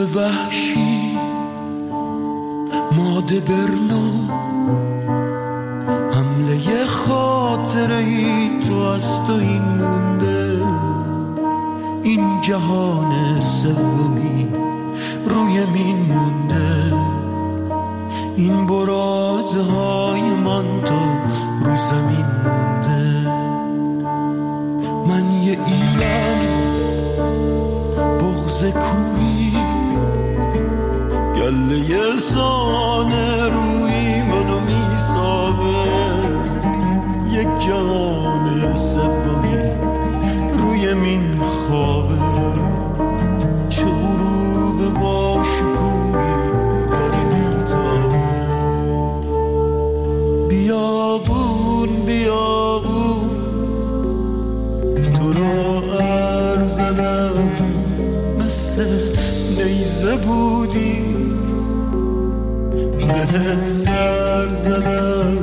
وحشی ماده برنو حمله خاطره ای تو از تو این مونده، این جهان سومی روی مین مونده، این برادهای من تا رو زمین مونده. من یه ایران بغض کوهی گله سانه روی منو میسابه، یک جان سومی روی مین خوابه، چه غروب با شکوهی داره میتابه. بیابون بیابون تو رو ارزدم، مثل نیزه بودی بهت سر زدم.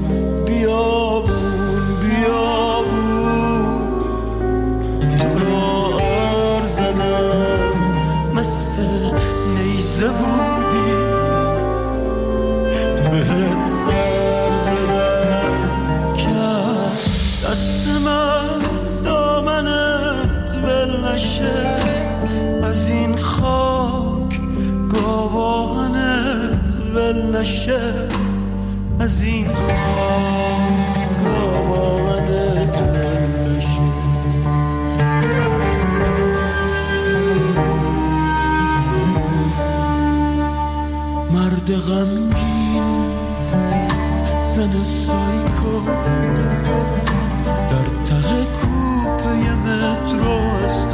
بیابون بیابون تو رو ارزدم، مثل نیزه بودی بهت سر زدم. که دست من دامنت ول نشه، از این خاک گاوانت ول نشه، از این خاک گاوانت ول نشه. مرد غمگین زن سایکو در ته کوپه مترو است،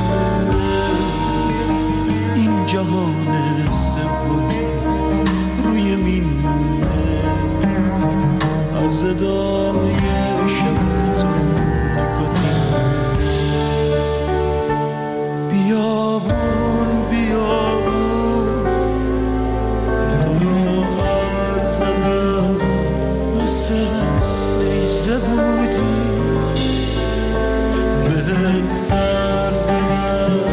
این جهان سومی روی مین مونده، از ادامه شب تو نکته. بیابون بیابون تو رو ارزدم، مثل نیزه بودی بهت سر زدم.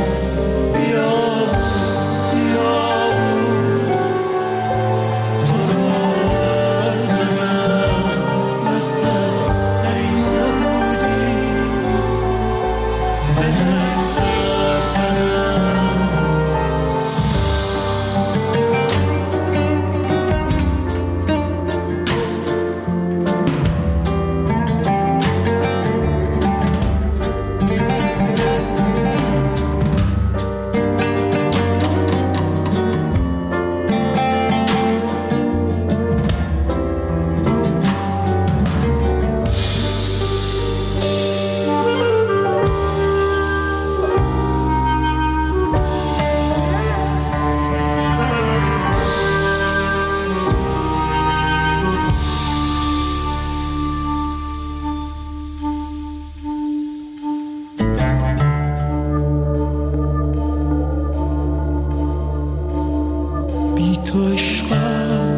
تو عشقم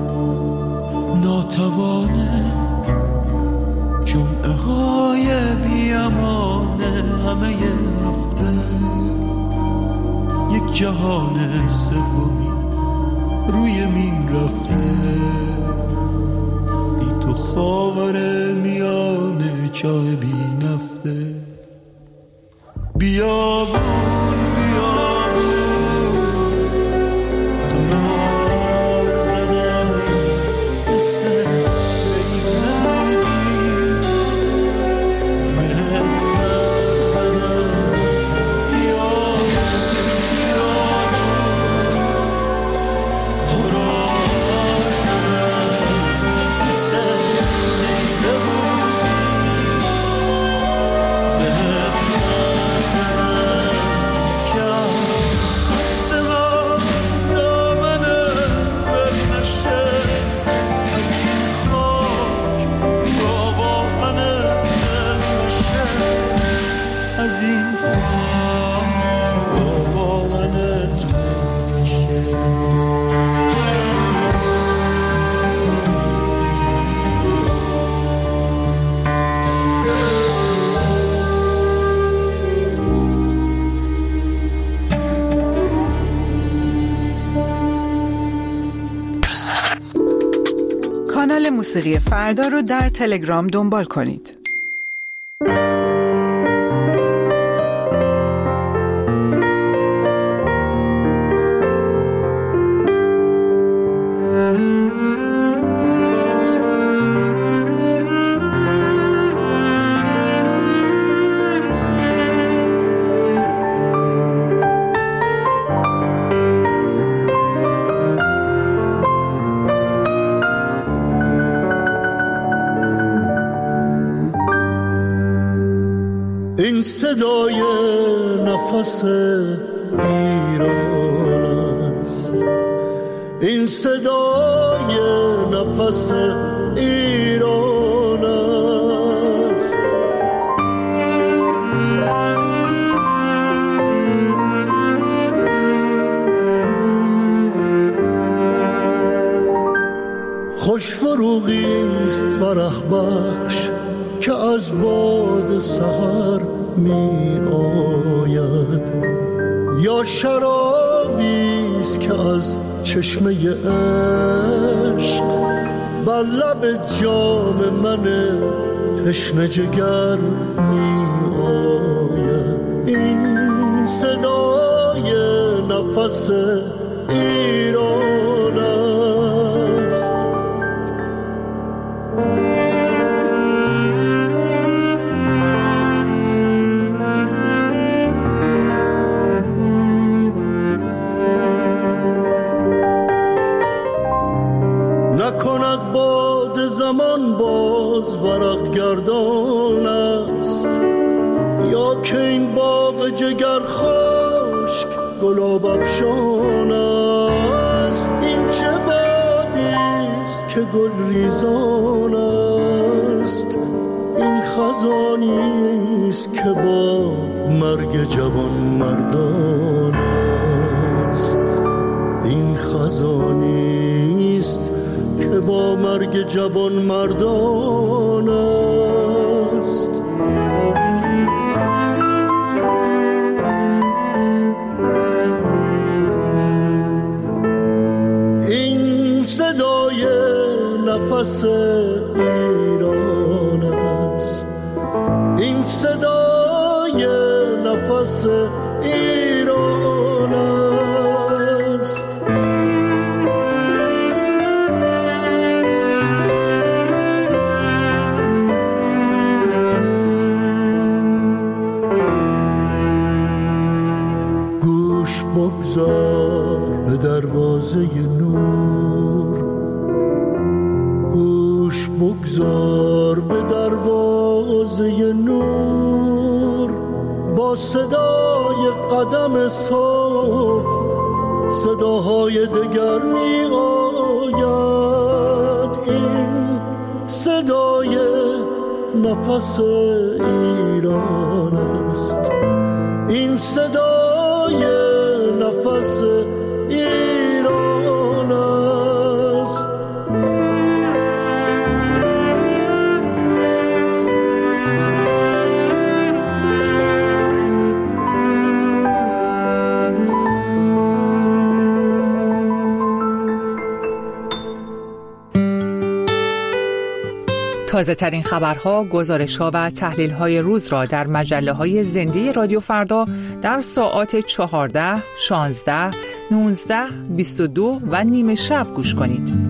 ناتوانه، جمعه های بیامانه، همه هفته یک جهان سومی روی مین رفته، بی تو خاور میانه چاه بی نفته. بیابون بیابون تو رو ارزدم، مثل نیزه بودی بهت سر زدم. بیابون بیابون تو رو ارزدم، مثل نیزه بودی بهت سر زدم. که آسمان دامنه ول نشه، از این خاک گاوانه ول نشه، از این خاک گاوانه ول نشه. کانال موسیقی فردا رو در تلگرام دنبال کنید. این صدای نفس ایران است، این صدای نفس ایران است. خوش فروغی است فرح بخش که از باد سحر می آید، یا شرابی است که از چشمه عشق بر لب جام من تشنه جگر می آید. این صدای نفس ایران است. نکند باد زمان باز ورق گردان است، یا که این باغ جگر خشک گلاب افشان است. این چه بادی است که گل ریزان است، این خزانی است که با مرگ جوان مردان است. این خزانی است که با مرگ جوان مردان است. این صدای نفس ایران است، این صدای نفس ایران است. گوش بگذار به دروازه نور، گوش بگذار به دروازه نور. با صدای قدم صبح صداهای دگر می آید. این صدای نفس ایران است، این صدای نفس ایران است. تازه ترین خبرها، گزارش‌ها و تحلیل‌های روز را در مجله‌های زنده رادیو فردا در ساعات 14، 16، 19، 22 و نیم شب گوش کنید.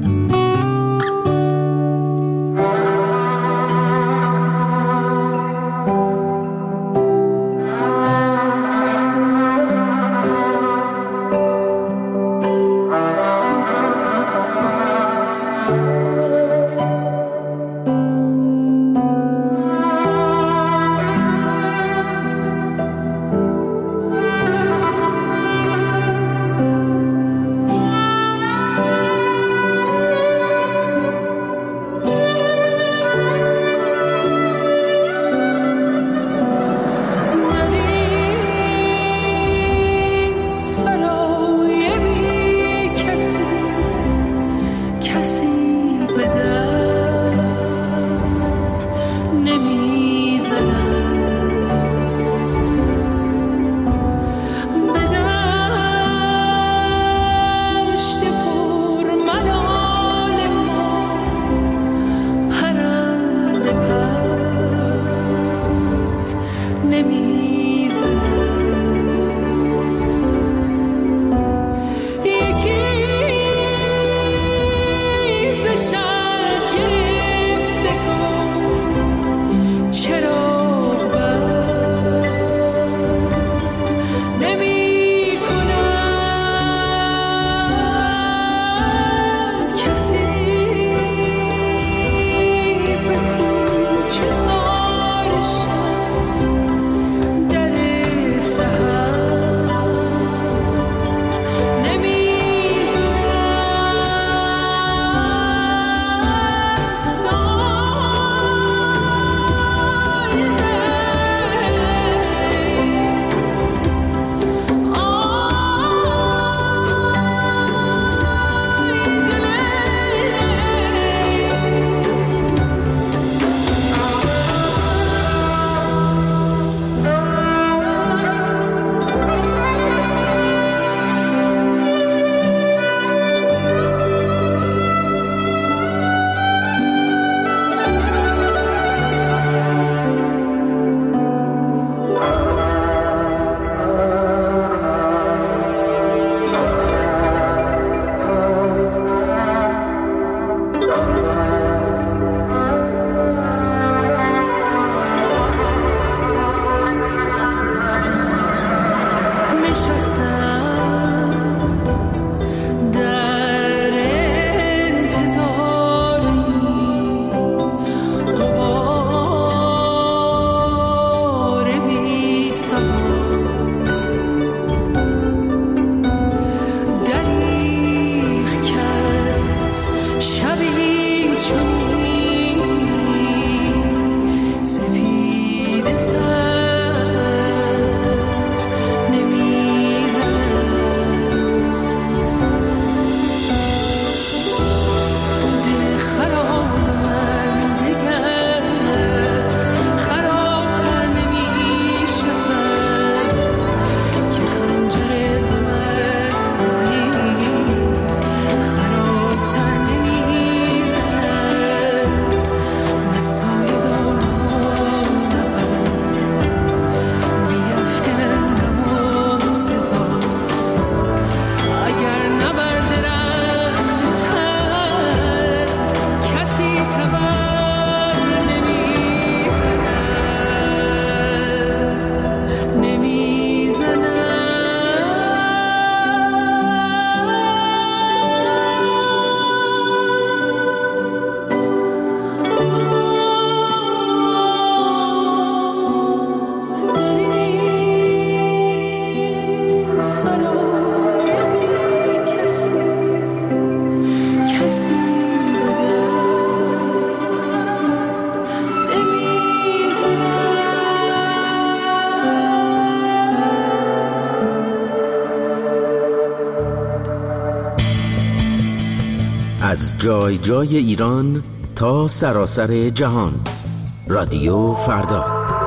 از جای جای ایران تا سراسر جهان. رادیو فردا.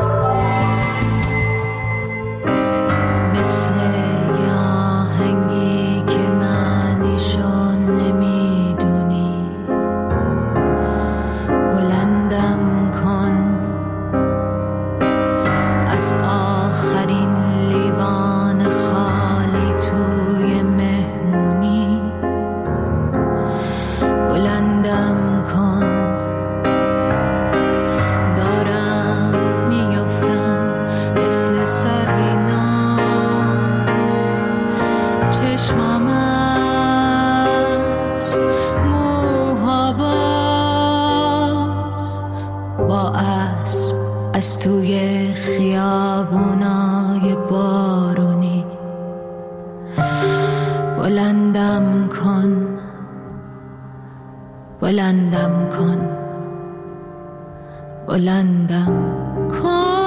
مثل یه آهنگی که معنیشو نمیدونی، بلندم کن از آخرین لیوان خالی توی مهمونی، بلندم کن. دارم میفتم مثل سربیناز، چشمم است موها باز، با اسب از توی خیابونای بارونی، بلندم کن، بلندم کن، بلندم کن.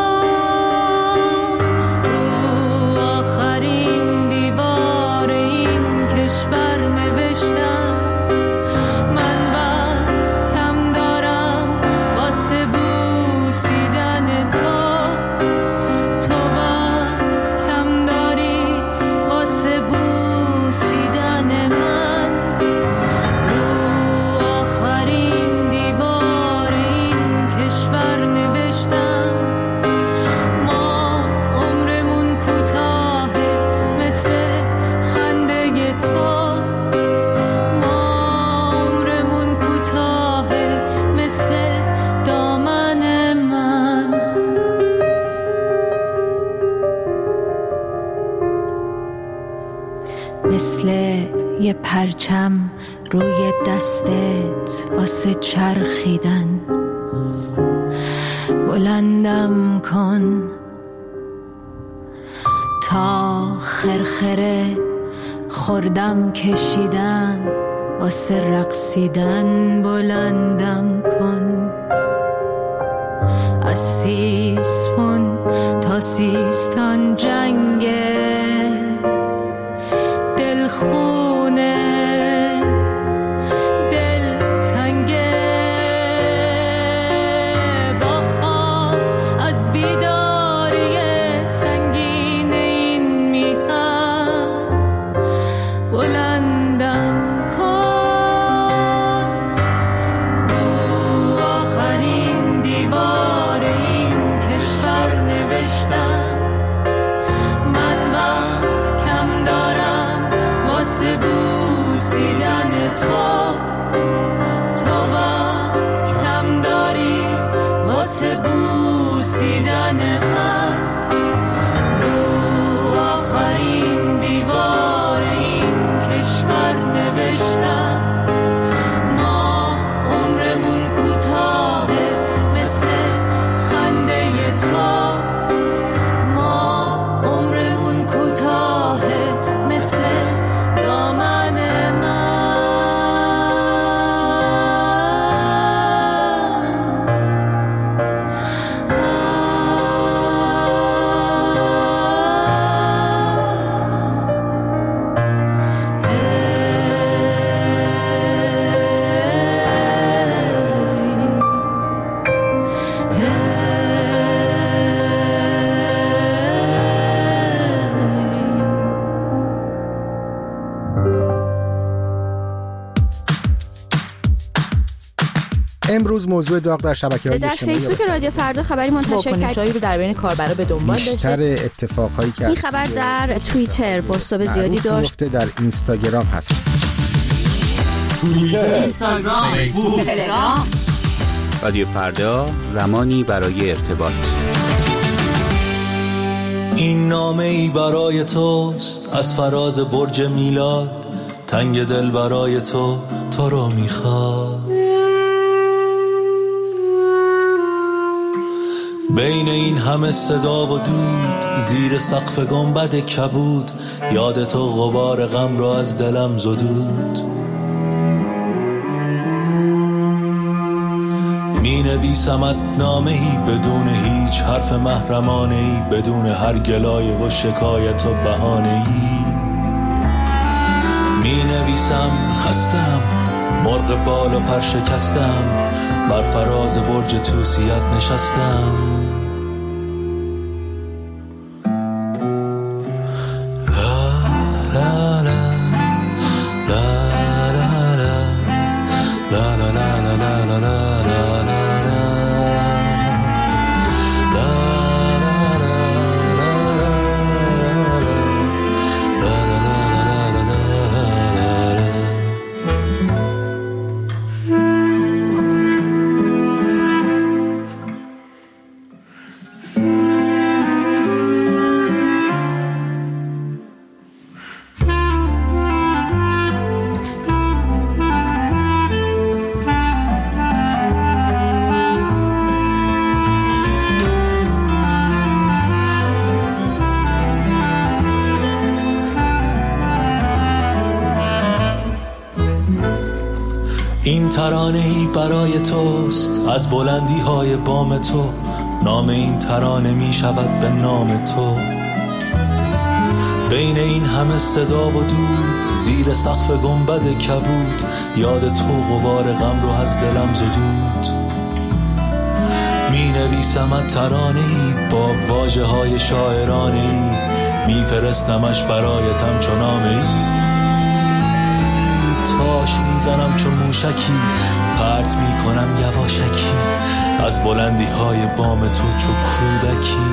رو آخرین دیوار این کشور نوشتم، من وقت کم دارم واسه بوسیدن تو، تو وقت کم داری واسه بوسیدن من. رو آخرین دیوار این کشور نوشتم، ما عمرمون کوتاهه مثل خنده تو، ما عمرمون کوتاهه مثل دامن من. مثل یه پرچم روی دستت واسه چرخیدن، بلندم کن تا خرخره خوردم کشیدم واسه رقصیدن، بلندم کن. از تیسفون تا سیستان جنگه، دلخونه دل تنگه، با خواب از بیداری سنگین این میهن، بلندم کن. رو آخرین دیوار این کشور نوشتم، من وقت کم دارم واسه بوسیدن تو، تو وقت کم داری واسه بوسیدن من. رو آخرین دیوار این کشور نوشتم، ما عمرمون کوتاهه مثل خنده تو، ما عمرمون کوتاهه مثل دامن من. امروز موضوع داغ در شبکه‌های اجتماعی در فیسبوک رادیو فردا خبری منتشر واکنش‌هایی رو در بین کاربرا به دنبال داشته. بیشتر اتفاقایی که این خبر در توییتر بازتاب زیادی داشت، در اینستاگرام هست. توییتر، اینستاگرام، فیسبوک، تلگرام. رادیو فردا، زمانی برای ارتباط. این نامه ای برای توست از فراز برج میلاد، تنگ دل برای تو رو میخواد. بین این همه صدا و دود، زیر سقف گنبد کبود، یاد تو غبار غم را از دلم زدود. می نویسمت نامه‌ای بدون هیچ حرف محرمانه‌ای، بدون هر گلایه و شکایت و بهانه‌ای. می نویسم خستم مرغ بال و پر شکستم، بر فراز برج توسیت نشستم. این ترانه‌ای برای توست از بلندی های بام تو، نام این ترانه می شود به نام تو. بین این همه صدا و دود، زیر سقف گنبد کبود، یاد تو غبار غم رو از دلم زدود. می نویسمت ترانه‌ای با واژه های شاعرانه‌ای، می فرستمش برایتم چو نامه‌ای. تاش میزنم چون موشکی، پرت میکنم یواشکی از بلندی های بام تو چو کودکی.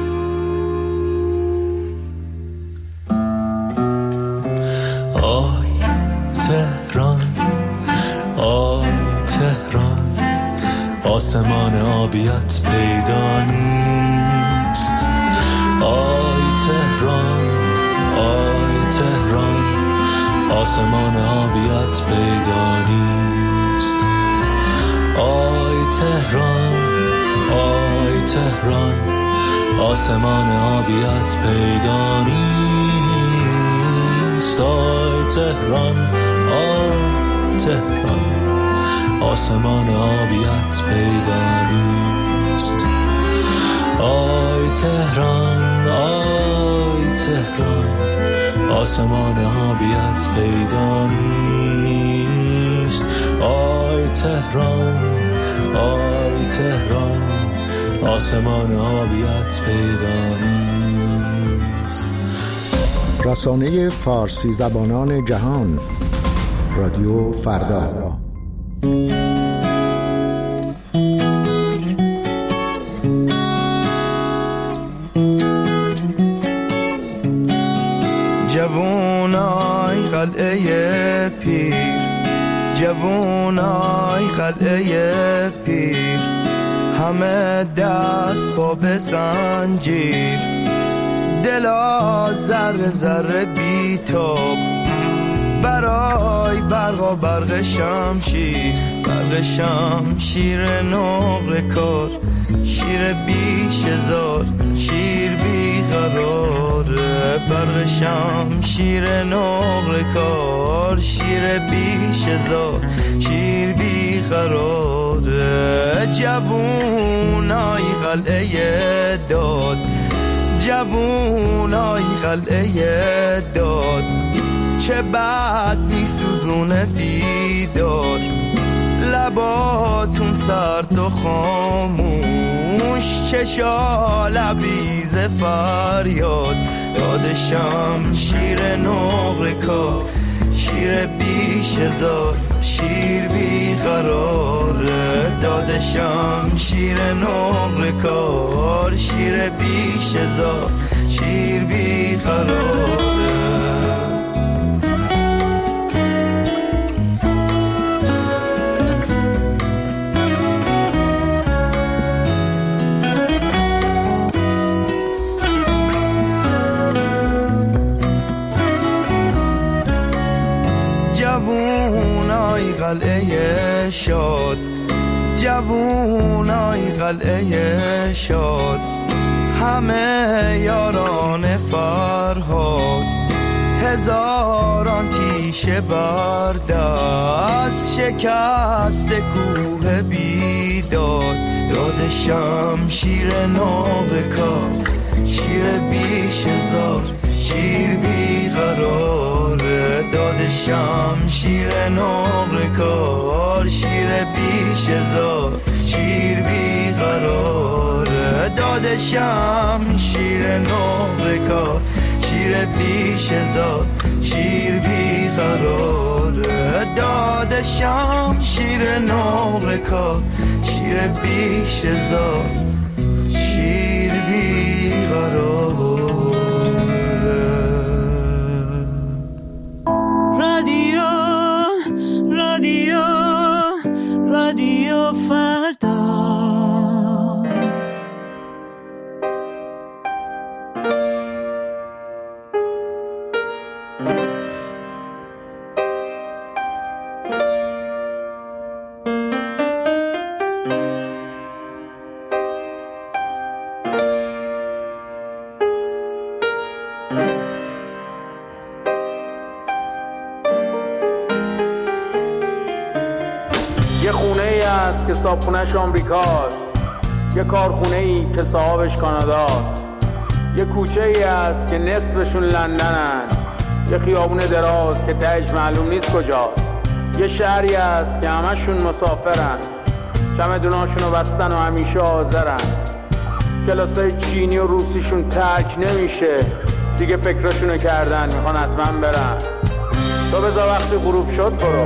آی تهران، آی تهران، آسمان آبیت پیدا نیست. آی تهران، آی تهران، آسمان آبیت پیدا نیست. آی تهران، آی تهران، آسمان آبیت پیدا نیست. آی تهران، آی تهران، آسمان آبیت پیدا نیست. آی تهران، آی تهران، آسمان آبیت پیدا نیست. آی تهران، آی تهران، آسمان آبیت پیدا نیست. رسانه فارسی زبانان جهان، رادیو فردا. جوونای قلعه پیر، جوونای قلعه پیر، همه دست با به زنجیر، دلا ذره ذره بیتاب برای برق و برق شمشیر. برق شمشیر نقره کار، شیر بیش هزار، شیر بیقراره. برق شمشیر نقره کار، شیر بیش هزار، شیر بیقراره. جوونای قلعه داد، جوونای قلعه داد، چه بد میسوزونه بیداد. لباتون سرد و خاموش، چشا لبریز فریاد. یاد شمشیر نقره کار، شیر بیش هزار، شیر بیقراره. داد شمشیر نقره کار، شیر بیش هزار، شیر بیقراره. جوونای قلعه شاد، جوونای قلعه شاد، همه یاران فرهاد. هزاران تیشه بر دست، شکست کوه بیداد. یاد شمشیر نقره کار، شیر بیش هزار، شیر بیقراره. داد شمشیر شیر نقره کار، شیر بیش هزار، شیر بیقراره. دادشم شیر نقره کار، شیر بیش هزار، شیر بیقراره. دادشم شیر نقره کار، شیر بیش هزار، شیر بیقراره. رادیو فردا. یه خونه ای هست که صاحبخونه‌اش آمریکاست، یه کارخونه ای که صاحبش کاناداست، یه کوچه ای هست که نصفشون لندنن، یه خیابون دراز که تهش معلوم نیست کجاست، یه شهری هست که همشون مسافرن، چمدوناشونو بستن و همیشه حاضرن، کلاسای چینی و روسیشون ترک نمیشه، دیگه فکرشونو کردن میخوان حتما برن. تو بذار وقتی غروب شد برو،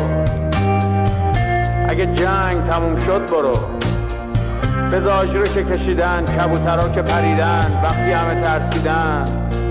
اگه جنگ تموم شد برو، بذار آجرو که کشیدن، کبوترها که پریدن وقتی همه ترسیدن.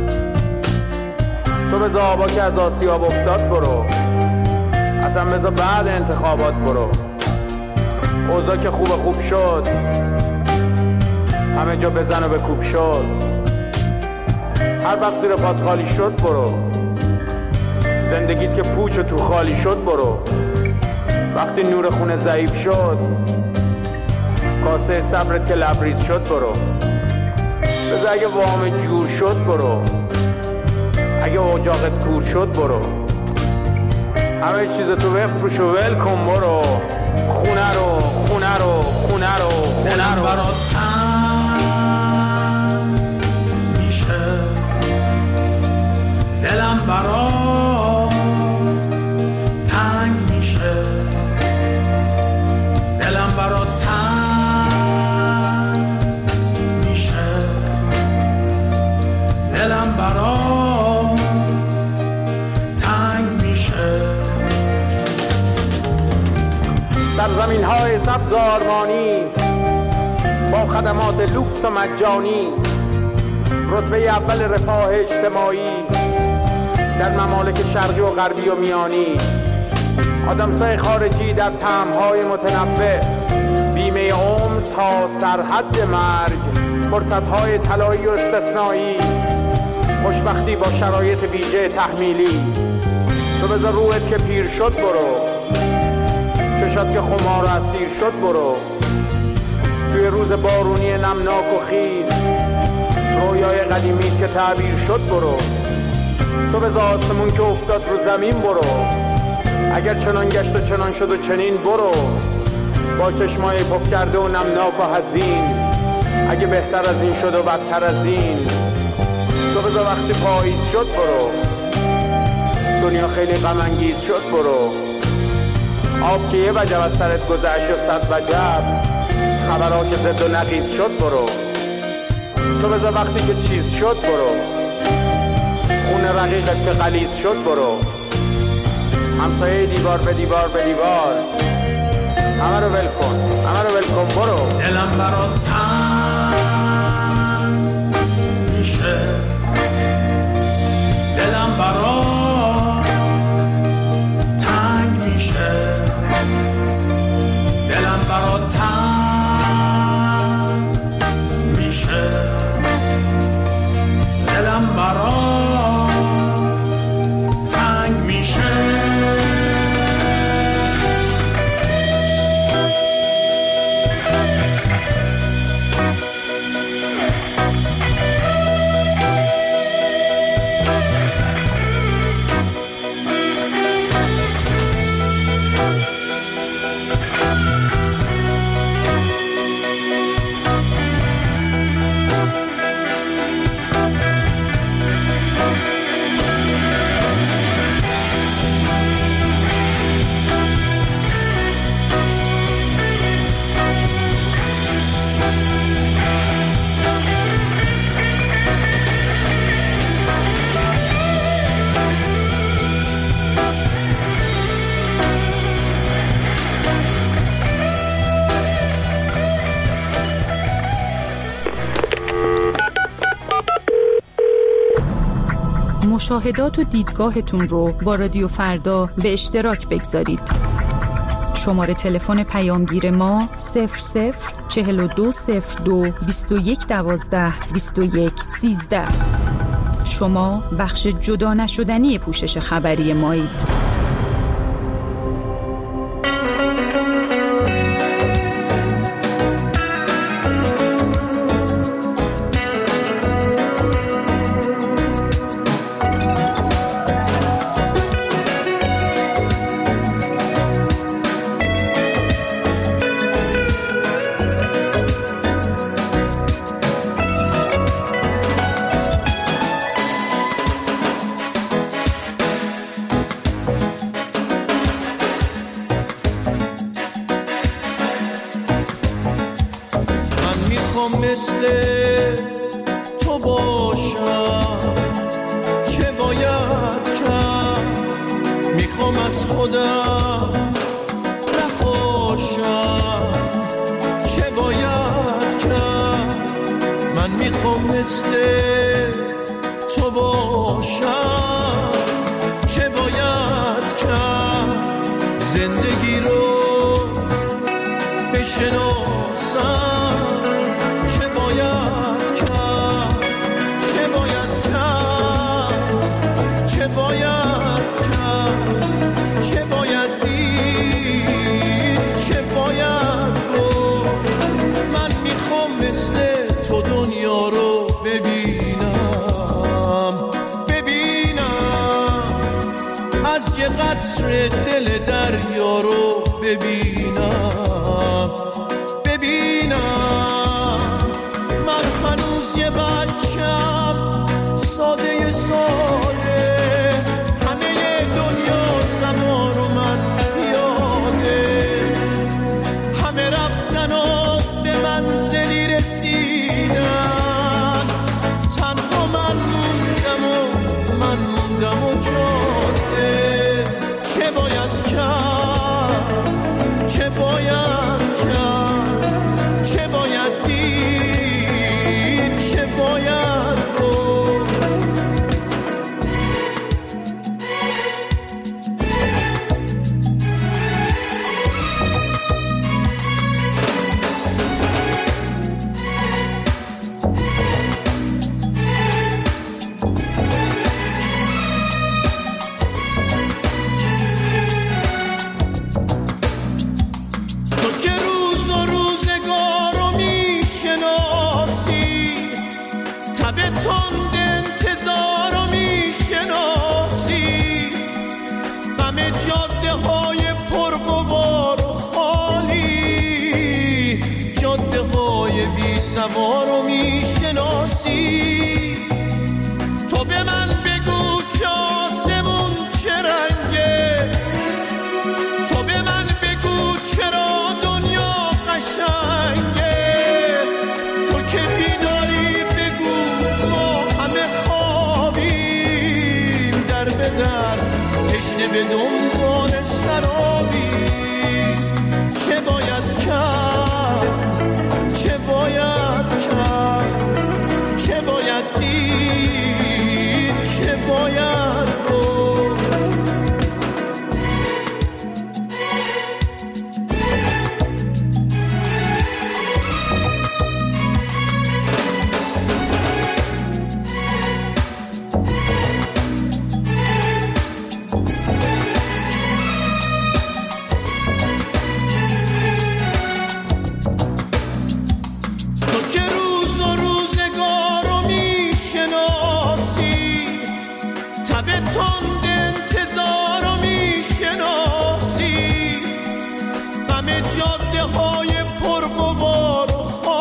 تو بذار آبا که از آسیاب افتاد برو، اصلا بذار بعد انتخابات برو. اوضاع که خوب شد، همه جا بزن و بکوب شد. هر وقت زیر پات خالی شد برو، زندگیت که پوچ و تو خالی شد برو. وقتی نور خونه ضعیف شد، کاسه صبرت که لبریز شد برو. بذار اگه وام جور شد برو، اگه اجاقت کور شد برو. همه چیز تو بفروش و ول کن برو. خونه رو دلم برات تنگ میشه، دلم برات تنگ میشه، دلم برات تنگ میشه، دلم برات تنگ میشه. سرزمین های سبز آرمانی با خدمات لوکس و مجانی، رتبه اول رفاه اجتماعی در ممالک شرقی و غربی و میانی، آدمسای خارجی در طعم‌های متنوع، بیمه عمر تا سرحد مرگ، فرصت‌های طلایی و استثنایی، خوشبختی با شرایط ویژه تحمیلی. تو بذار روحت که پیر شد برو، چشات که خمار و اسیر شد برو. توی روز بارونی نمناک و خیز، رویای قدیمی که تعبیر شد برو. تو بذار آسمون که افتاد رو زمین برو، اگر چنان گشت و چنان شد و چنین برو. با چشمای پف کرده و نمناک و حزین، اگه بهتر از این شد و بدتر از این. تو بذار وقتی پاییز شد برو، دنیا خیلی غم انگیز شد برو. آب که یه وجب از سرت گذشت و صد وجب، خبرها که زد و نقیز شد برو. تو بذار وقتی که چیز شد برو، خون رقیقت که غلیظ شد برو. همسایه دیوار به دیوار به دیوار، همه رو ول کن برو. دلم برات تنگ میشه، دلم برات تنگ میشه، دلم برات تنگ میشه، دلم برات تنگ میشه. مشاهدات و دیدگاهتون رو با رادیو فردا به اشتراک بگذارید. شماره تلفن پیامگیر ما 00420221122113. شما بخش جدا نشدنی پوشش خبری مایید. مثل تو باشم، چه باید کرد؟ میخوام از خودم نخوشم، چه باید کرد؟ من میخوام مثل تو باشم، چه باید کرد؟ زندگی رو بشناسم، چه باید دید، چه باید گفت؟ من میخوام مثل تو دنیا رو ببینم، از یه قطره دل دریا رو ببینم. من هنوز یه بچم ساده زمان رو من یاده، همه رفتن و به منزلی رسیدن، تنها من موندم و جاده. چه باید کرد؟ چه باید کرد؟ چه باید دید؟ چه باید گفت؟ تند انتظار رو میشناسی، غم جاده های پرغبار و خالی، جاده های بی سوار رو میشناسی. تو به من بگو که آسمون چه رنگه، تو به من بگو چرا دنیا قشنگه. تو که بیداری بگو ما همه خوابیم، در به در تشنه به دنبال سرابیم. چه باید کرد؟ چه باید کرد؟ چه باید دید؟ چه باید گفت؟ تند انتظار رو میشناسی، غم جاده های پرغبار و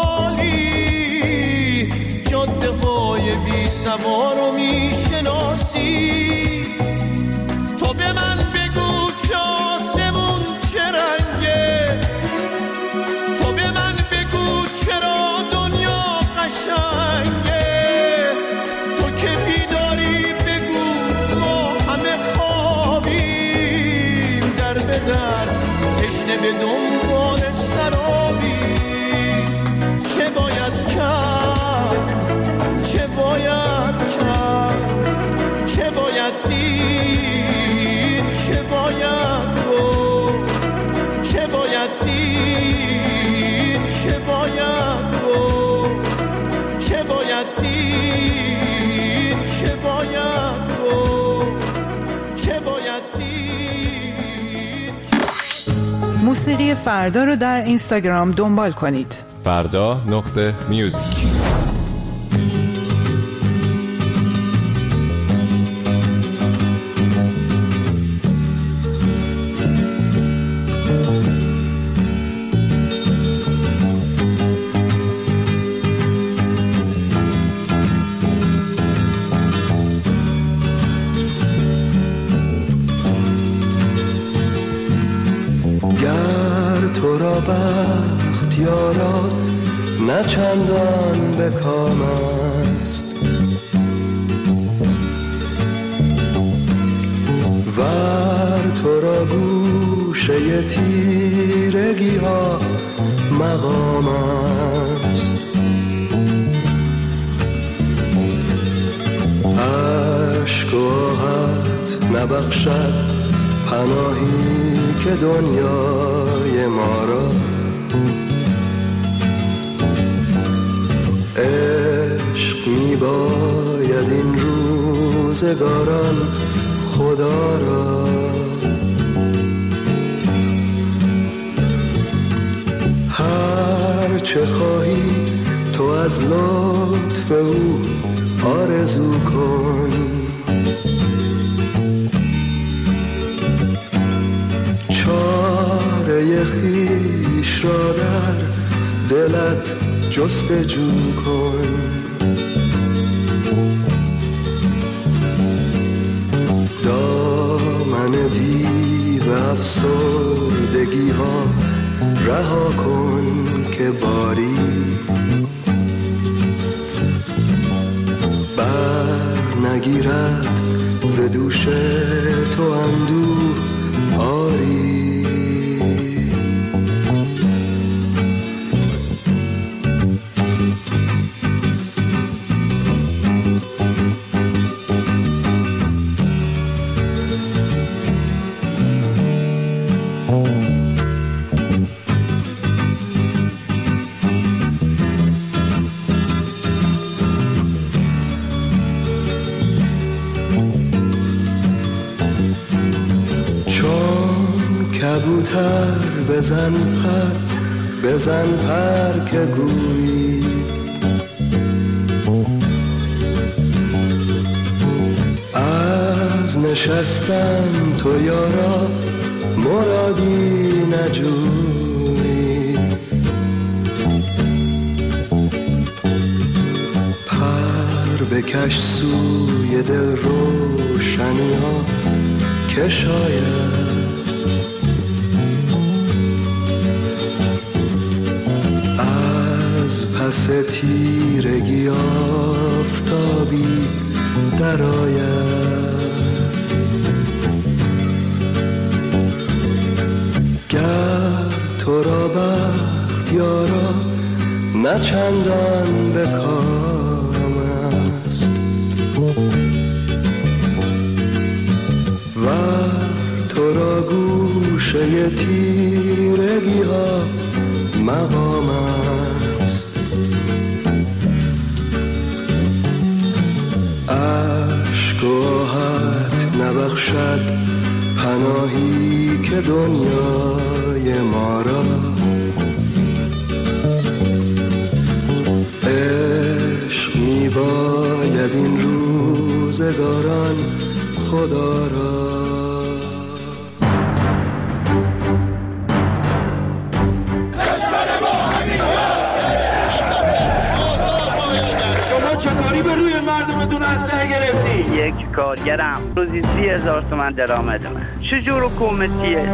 خالی، جاده های بی سوار رو میشناسی. تو به من بگو که آسمون چه رنگه، تو به من بگو چرا دنیا قشنگه. تو که بیداری بگو ما همه خوابیم، در به در تشنه به دنبال سرابیم. چه باید کرد؟ چه باید کرد؟ چه موسیقی فردا رو در اینستاگرام دنبال کنید. فردا.میوزیک. تو را بخت یارا نه چندان به کام است، ور تو را گوشه تیرگی ها مقام است. عشق و آهت نبخشد پناهی که دنیای ما را، عشق می باید این روزگاران خدا را. هر چه خواهی تو از لطف او آرزو کن، چاره خویش را در دلت جستجو کن. دامن دیو افسردگی ها رها کن که باری بر نگیرد ز دوش تو اندوه آری. کبوتر بزن پر که گویی، از نشستن تو یارا مرادی نجویی. پر بکش سوی دل روشنی ها که شاید پس تیرگی آفتابی درآید. گر تو را بخت یارا نه چندان به کام است، ور تو را گوشه تیرگی ها مقام است. عشق و آهت نبخشد پناهی که دنیای ما را، عشق می باید این روزگاران خدا را. چطوری به روی مردمتون اسلحه گرفتی؟ یک کارگرم روزی 30,000 تومان درآمد من. چجور حکومتیه؟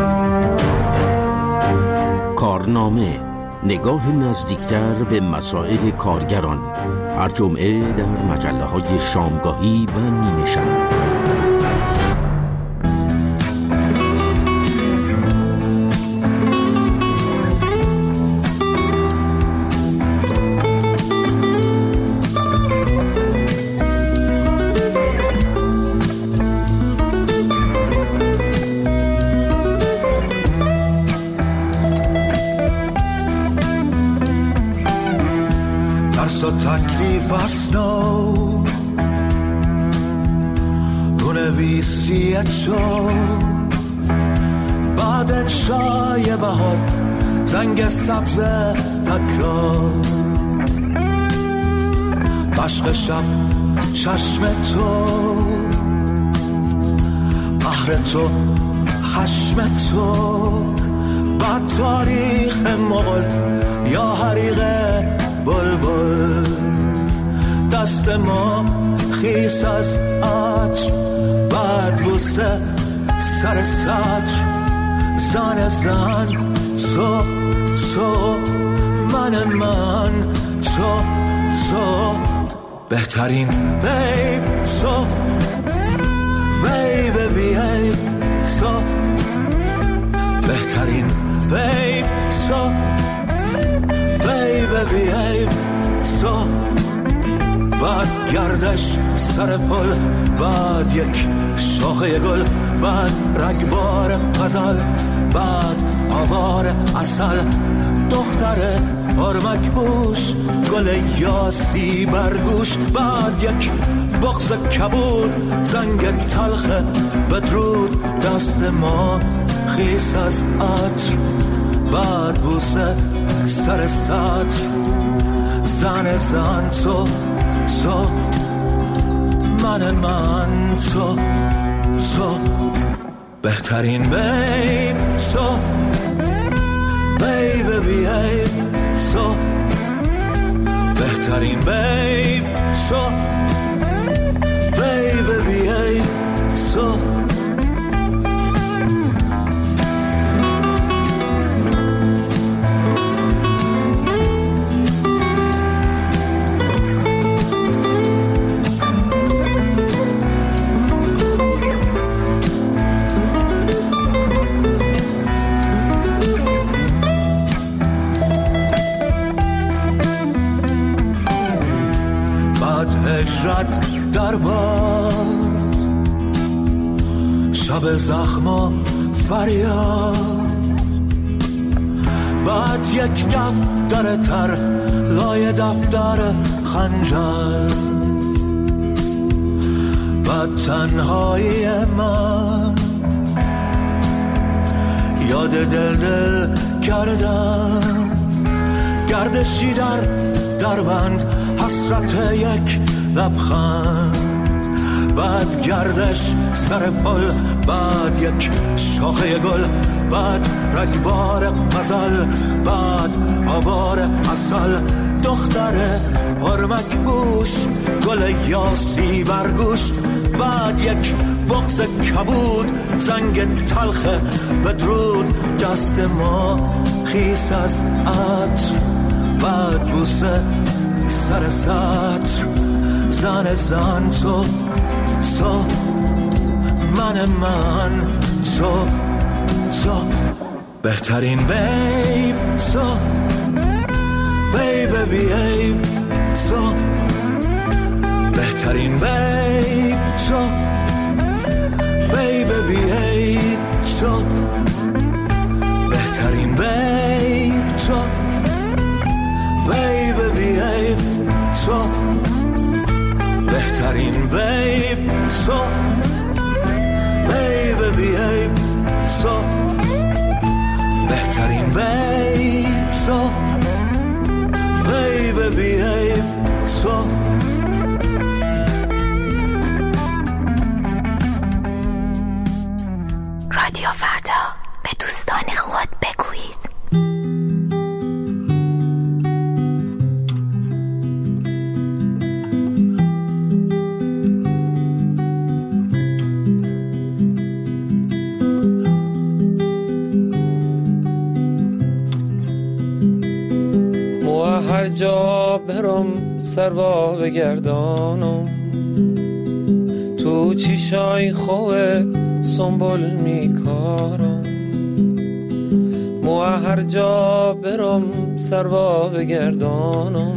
کارنامه، نگاه نزدیکتر به مسائل کارگران، هر جمعه در مجله‌های شامگاهی و نیمه شب. تکلیف اسنو رو نویسی تو باد انشای بهار زنگ سبز تکرار عشق شب چشم تو قهر تو خشم تو بعد تاریخ مغل یا حریق بلبل دست ما خیس از عطر بعد بوسه سر سطر زن زن تو من تو بهترین بیب تو بیب بیب تو بهترین بیب تو بیب بیب تو بعد گردش سر پل بعد یک شاخه گل بعد رگبار غزل بعد آوار عسل دختر آرمک بوش گل یاسی برگوش بعد یک بغض کبود زنگ تلخ بدرود دست ما خیس از عطر بعد بوسه سر سطر زن تو من تو بهترین بیب تو بیب بیب تو بهترین بیب تو بیب بیب تو هجرت در باد شب زخم فریاد بعد یک دفتر تر لای دفتر خنجر بعد تنهایی من یاد دل کردم گردشی در بند حسرت یک لبخند بعد گردش سر پل بعد یک شاخه گل بعد رگبار غزل بعد آوار عسل دختر آرمک بوش گل یاسی برگوش بعد یک بغض کبود زنگ تلخ بدرود دست ما خیس از عطر بعد بوسه سر سطر زن تو من تو بهترین بیب تو بیب بیب تو بهترین بیب تو بیب بیب تو بهترین بیب تو بیب بیب تو بهترین بیب تو بیب بیب تو بهترین بیب تو بیب بیب تو رادیو فردا به دوستان خود بگویید. هر جا برم سروا بگردانم تو چیشای خوت سنبول میکارم مو هر جا برم سروا بگردانم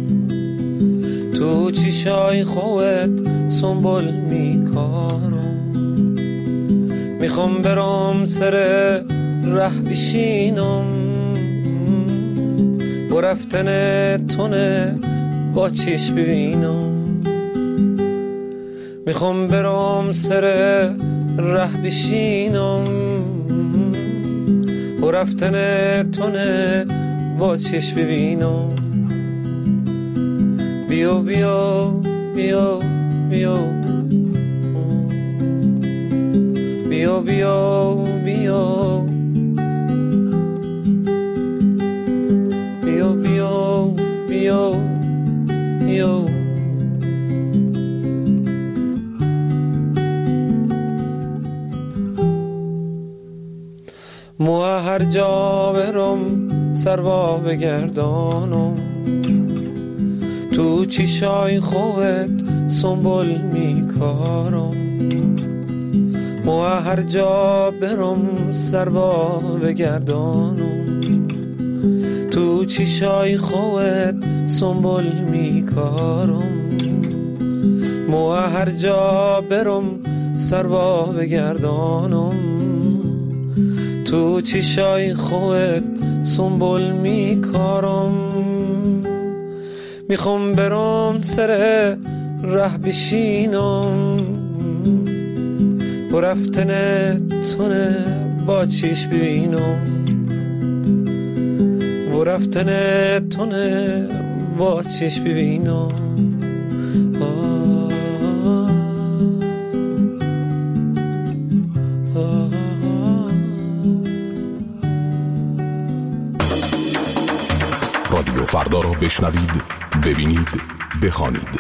تو چیشای خوت سنبول میکارم میخوام برم سر ره بشینم و رفتن تونه با چشم ببینم میخوام برم سر ره بشینم و رفتن تونه با چشم ببینم. بیا بیا بیا بیا بیا بیا بیا بیا بیا بیا بیا. مو هر جا برم سروا بگردانم، تو چیشای خوبت سنبول میکارم. مو هر جا برم سروا بگردانم، تو چیشای خوبت سنبول میکارم. مو هر جا برم سروا بگردانم، تو چیشای خوبت سنبول میکارم. میخوام برم سر ره بشینم، و رفتن تونه با چیش ببینم. و رفتن تونه با چیش ببینم. رادیو فردا رو بشنوید، ببینید، بخوانید.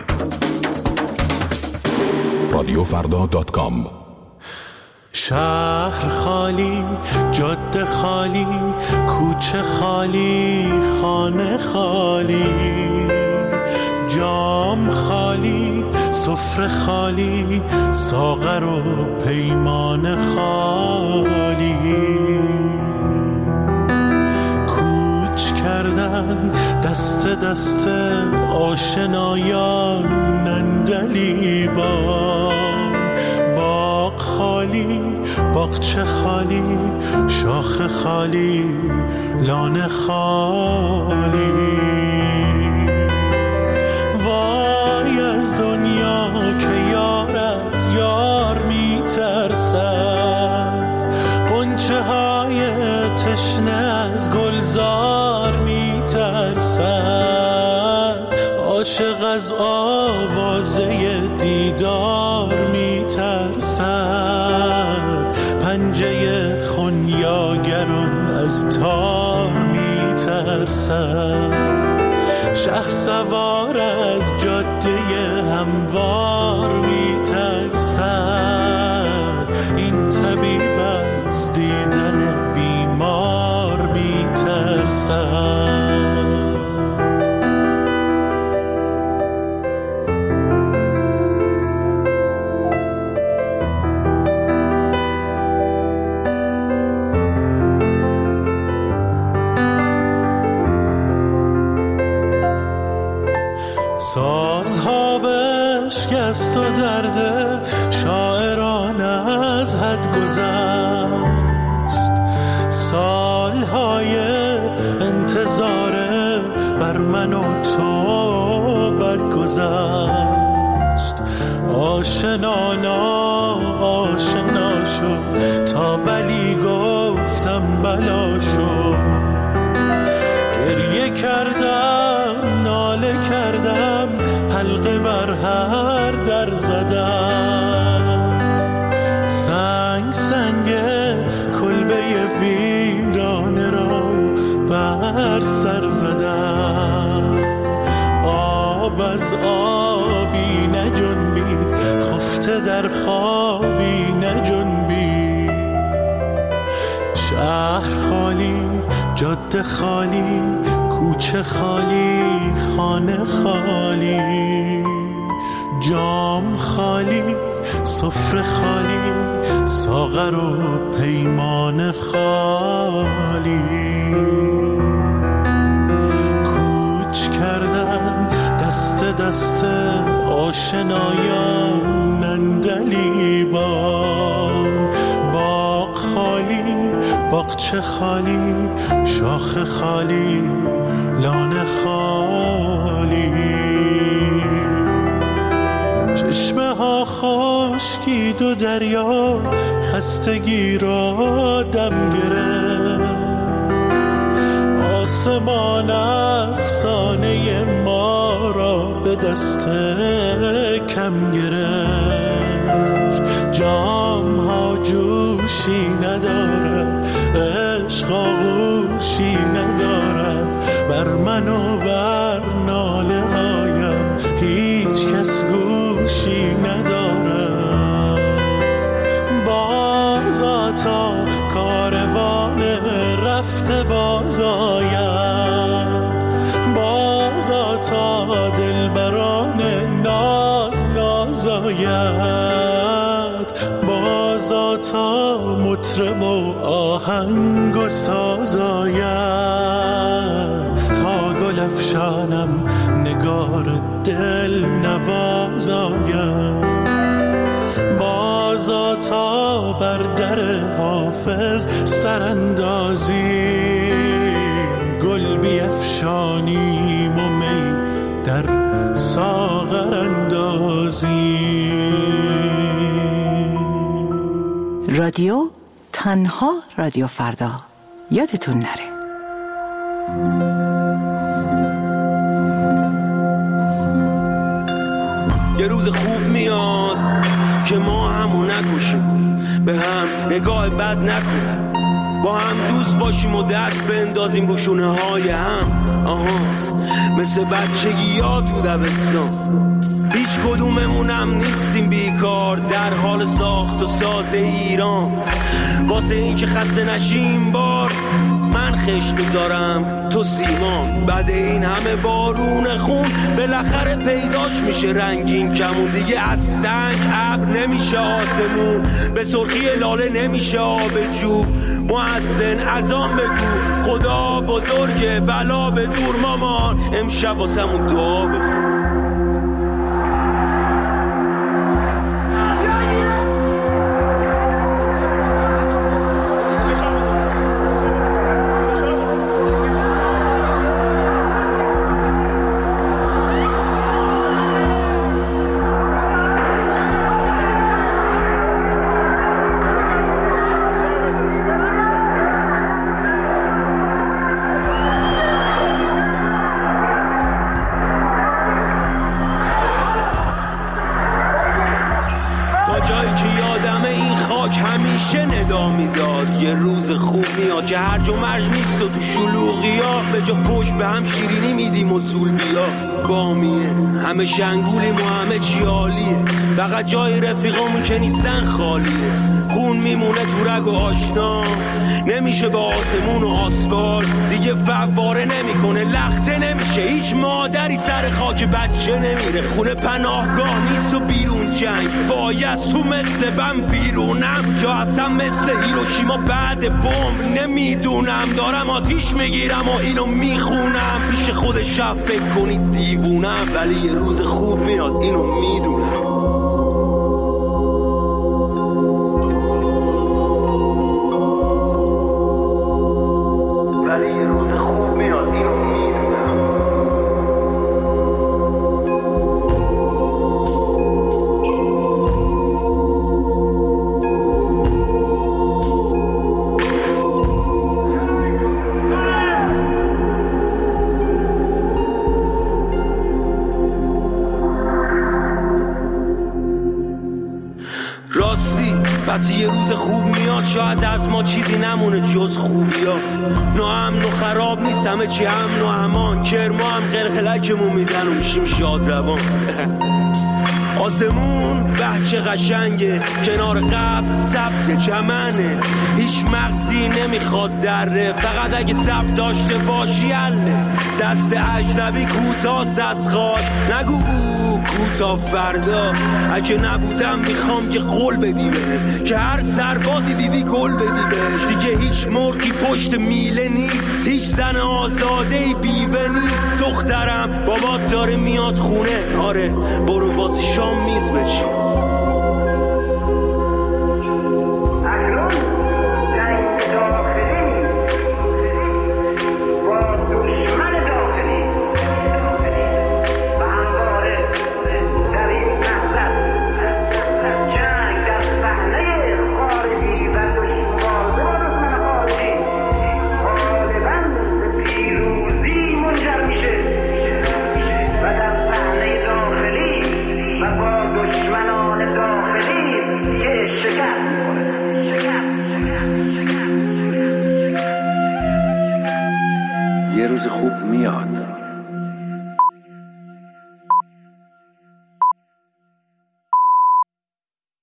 رادیوفردا.com. شهر خالی، جاده خالی، کوچه خالی، خانه خالی، جام خالی، سفره خالی، ساغر و پیمان خالی. کوچ کردن دست دست آشنایان نندلیبان. باغ خالی، باغچه خالی، شاخ خالی، لانه خالی. وای از دنیا که یار از یار میترسد، غنچه های تشنه از گلزار میترسد، عاشق از آوازه دیدار میترسد، پنجه خونیاگران از تار میترسد، شه سوار از جاده هموار میترسد، این طبیب از دیدن بیمار میترسد. سازها بشکست و درد شاعران از حد گذشت، سالهای انتظار بر من و تو بد گذشت. آشنا آشنا شد تا بلی گفتم بلا شد، گریه کردم ناله کردم حلقه بر هر در زدم، سنگ سنگ کلبه ویرانه را بر سر زدم، آب از آبی نجنبید خفته در خوابی نجنبید، شهر خالی، جاده خالی، کوچه خالی، خانه خالی، جام خالی، سفره خالی، ساغر و پیمان خالی. کوچ کردن دست دست آشنایان نندلیبان، باغ خالی، باغچه خالی، شاخ خالی، لانه خالی. چشمه ها خشکید و دریا خستگی را دم گرفت، آسمان افسانه ما را به دست کم گرفت. جام ها جوشی ندارد، عشق آغوشی ندارد، بر من و بر ناله هایم هیچ کس گوشی ندارد. بازا تا کاروان رفته باز آید، بازا تا دلبران ناز ناز آید، بازا تا مطرب و آهنگ و ساز آید، تا گل افشانم نگار دل نواز آید، بازا تا بر در حافظ سراندازیم، گل بیفشانیم و می در ساغر اندازیم. رادیو تنها رادیو فردا، یادتون نره. یه روز خوب میاد که ما همو نکشیم، به هم نگاه بد نکنیم، با هم دوست باشیم و دست بندازیم رو شونه های هم. مثل بچگی ها تو دبستان، هیچ کدوممونم نیستیم بیکار، در حال ساخت و ساز ایران. واسه این که خسته نشیم بار من خشت بذارم تو سیمان، بعد این همه بارون خون بالاخره پیداش میشه رنگین کمون. دیگه از سنگ ابر نمیشه آسمون، به سرخی لاله نمیشه آب جوب. مؤذن اذان بگو خدا بزرگه، بلا به دور مامان، امشب واسمون دعا بخون. یه روز خوب میاد که هرج و مرج نیست و تو شلوغی ها به جا پشت به هم شیرینی میدیم و زول بیا بامیه. همه شنگولیم و همه چی عالیه، فقط جای رفیقامون که نیستن خالیه. خون میمونه تو رگ و آشنا، نمیشه به آسمون و آسفالت دیگه فواره نمیکنه، لخته نمیشه، هیچ مادری سر خاک بچه نمیره. خونه پناهگاه نیست و بیرون جنگ، باید تو مثل بم بیرونم یا اصلا مثل هیروشیما بعد بمب. نمیدونم دارم آتیش میگیرم و اینو میخونم، پیش خود شب فکر کنید دیوونم، ولی یه روز خوب میاد اینو میدونم. وقتی یه روز خوب میاد شاید از ما چیزی نمونه جز خوبیا. ناامن و خراب نیست، همه چی امن و امان، کرما هم قلقلکمون میدن و میشیم شاد روان. آسمون بچه قشنگه، کنار قبل سبز چمنه، هیچ مغزی نمیخواد دره، فقط اگه سب داشته باشی اله. دست اجنبی کوتاست از خاک، نگو کوتا فردا، اگه نبودم میخوام یه قول بدی بهت که هر سربازی دیدی گل بدی بهش. دیگه هیچ مرغی پشت میله نیست، هیچ زن آزادهی بیوه نیست. دخترم بابات داره میاد خونه، آره برو واسه شام میز بچین. بیرون روز خوب میاد.